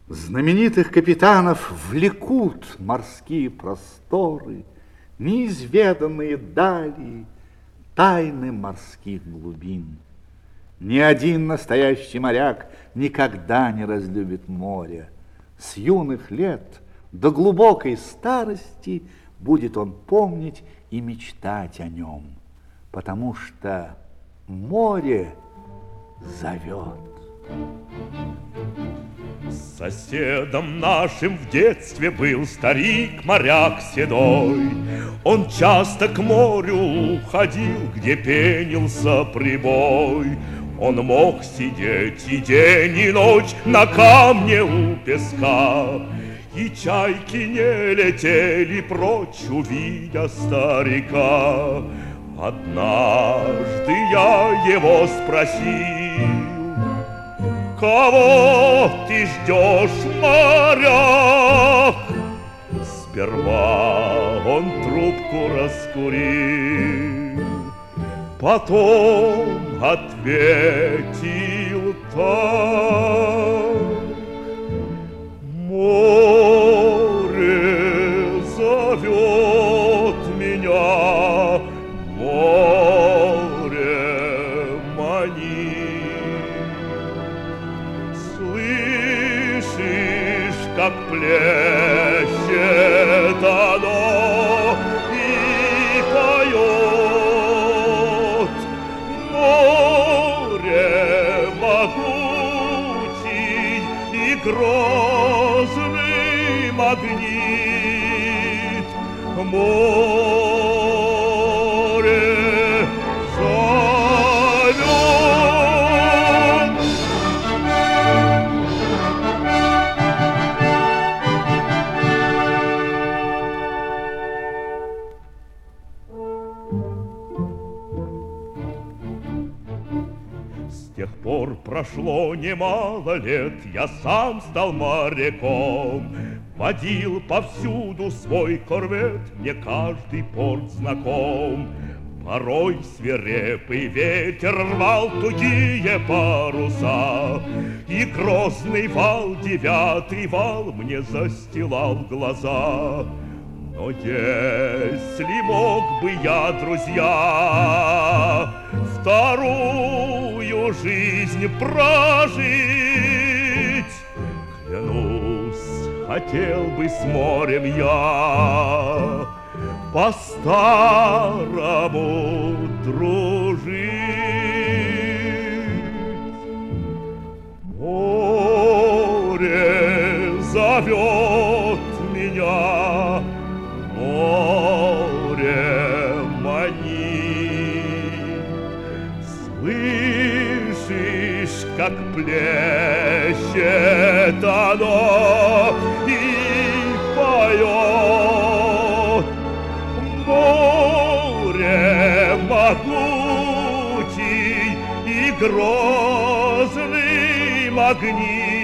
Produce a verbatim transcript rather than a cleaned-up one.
Знаменитых капитанов влекут морские просторы, неизведанные дали, тайны морских глубин. Ни один настоящий моряк никогда не разлюбит море. С юных лет до глубокой старости будет он помнить и мечтать о нем, потому что море зовет. Соседом нашим в детстве был старик-моряк седой. Он часто к морю ходил, где пенился прибой. Он мог сидеть и день, и ночь на камне у песка, и чайки не летели прочь, увидя старика. Однажды я его спросил: кого ты ждешь, моряк? Сперва он трубку раскурил, потом ответил так: море зовет меня, море манит. Слышишь, как плещет оно и поет? Море могучий и грозный магнит. Море зовет. С тех пор прошло немало лет, я сам стал моряком. Водил повсюду свой корвет, мне каждый порт знаком. Порой свирепый ветер рвал тугие паруса, и грозный вал, девятый вал, мне застилал глаза. Но если мог бы я, друзья, вторую жизнь прожить, клянусь, хотел бы с морем я по-старому дружить. Море зовет меня, море манит. Слышишь, как плещет оно и поет? Море могучий и грозный магнит.